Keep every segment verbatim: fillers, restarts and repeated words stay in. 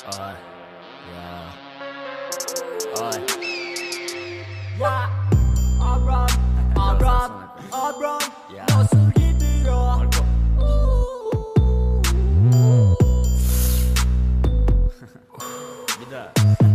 Ay, ya. Ay. Ya Abram, Abram, Abram Ya. nasıl gidiyor? Marco. Bir daha.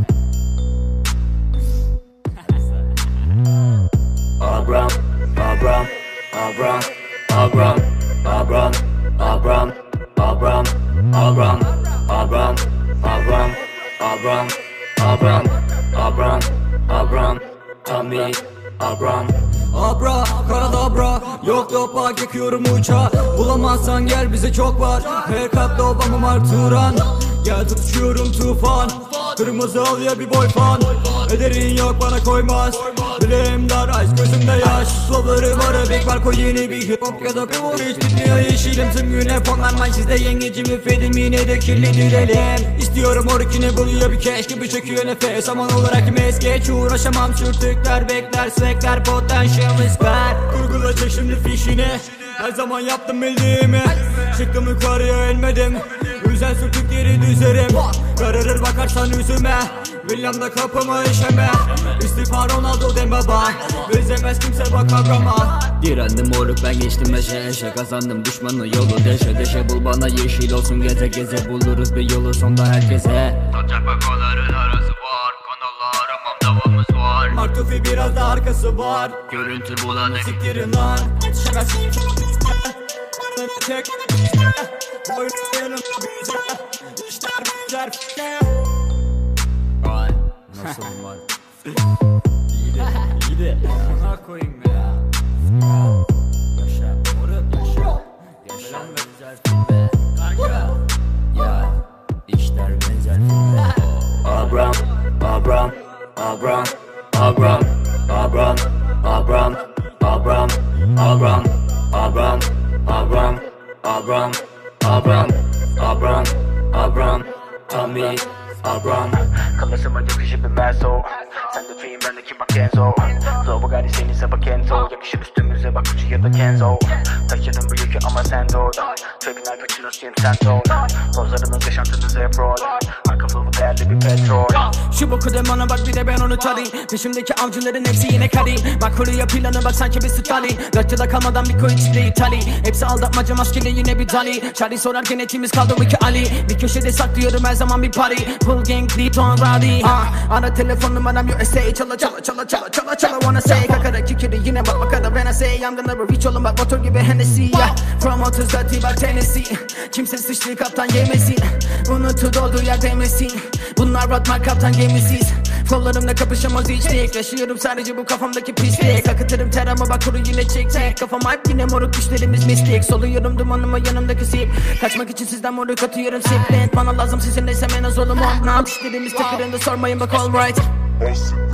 Abram, Abram, Abram, Abram, Abram, Abram, Abram, Abram, Abram, Abram, Abram, Abram, Abram, Abram, Tommy, Abram. Abra, karadabra, yok topa yakıyorum uçağı. Bulamazsan gel bize çok var. Her katta Obama Mark Turan. Gel tutuşuyorum tufan. Kırmızı al ya bir boy fan. Ederin yok bana koymaz. Bileğim dar, ice gözümde yaş. Slowları var, Big Marco yeni bir hip hop ya da bir vur. Hiç bitmiyor yeşilim tüm güne fonlanmayın. Sizde yengecimi fedim yine de kirli dürelim. İstiyorum orikini buluyor bir keş gibi çekiyor nefes. Aman olarak mes geç uğraşamam. Sürtükler bekler, swagler potansiyel ister. Kurgula çek şimdi fişini. Her zaman yaptım bildiğimi. Çıktım yukarıya inmedim. Yüzen sürtük geri düzerim. Kararır bakarsan yüzüme. William'da kapıma işeme. İstifa Ronaldo dem baba. Benzemez kimse bak Abram'a. Direndim moruk ben geçtim eşe eşe. Kazandım düşmanı yolu deşe deşe. Bul bana yeşil olsun geze geze. Buluruz bir yolu sonda herkese. Topçak bakoların arası var. Kanallar amam davamız var. Martufi biraz da arkası var. Görüntü bulanık. Siktirin lan. Yetişemezsin tek boyun yanımda bize. İşler bizer f***e. Ay. Nasıl var? İyiydi, iyiydi. Ona koyayım ya. Yaşa, moruk yaşa. Yaşa benzer filme. Kanka. Ya, işler benzer filme. Abram, Abram, Abram, Abram, Abram, Abram, Abram, Abram, Abram, Abram, Abram, Abram, Abram, Abram, Tommy, Abram. Kalasıma yakışır bir merso. Sen de film ben de kim bak Kenzo. Flow Bugatti senin sabah Kenzo. Yakışır üstümüze bak Gucci ya da Kenzo. Taşıdım bu yükü ama sen zor. Trapin Al Pacino Jim Santo. Pozlarınız yaşantınız hep rol. Arka flow değerli bir petrol. Şu boku demana bak bir de ben onu tarayayım. Peşimdeki avcıların hepsi yine karayım. Bak koruya planı bak sanki bir Stalin. Dört yıla kalmadan bir koyu çifte İtali. Hepsi aldatmaca maskeli yine bir Dali. Charlie sorar genetimiz kaldı bu iki Ali. Bir köşede saklıyorum her zaman bir party. Full gang beat on rowdy. Ah, ara telefon numaram U S A. Çala çala çala çala çala çala wanna say. Kakara kikiri yine bak bakara ben I say. I'm gonna reach oğlum bak motor gibi Hennessy. Yeah. From otuz dört bak Tennessee. Kimse sıçtı kaptan yemesin. Unutu doldu yer demesin. Bunlar Rodman kaptan gemisiz. Kollarımla kapışamaz hiçlik. Yaşıyorum sadece bu kafamdaki pislik. Akıtırım ter ama bak kuru yine çekecek. Kafam hype yine moruk düşlerimiz mistik. Soluyorum dumanıma yanımdaki sip. Kaçmak için sizden moruk atıyorum siplet. Bana lazım sizin neysem en az olum on. Nam düşlerimiz tıkırında sormayın bak all right.